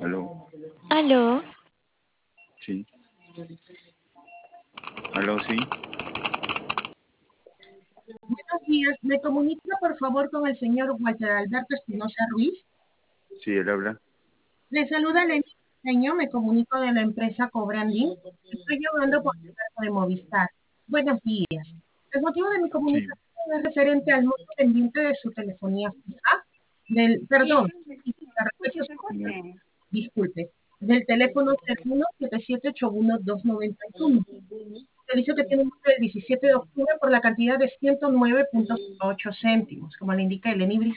Aló, Aló, sí. Aló, sí. Buenos días, me comunica por favor con el señor Walter Alberto Espinosa Ruiz. Sí, él habla. Le saluda Lenny Señor, me comunico de la empresa Cobranding. Estoy llamando por el caso de Movistar. Buenos días. El motivo de mi Sí. comunicación es referente al monto pendiente de su telefonía fija, perdón, disculpe, del teléfono 0177812291. Servicio que tiene un monto del 17 de octubre por la cantidad de 109.08 céntimos, como le indica el ENIBRI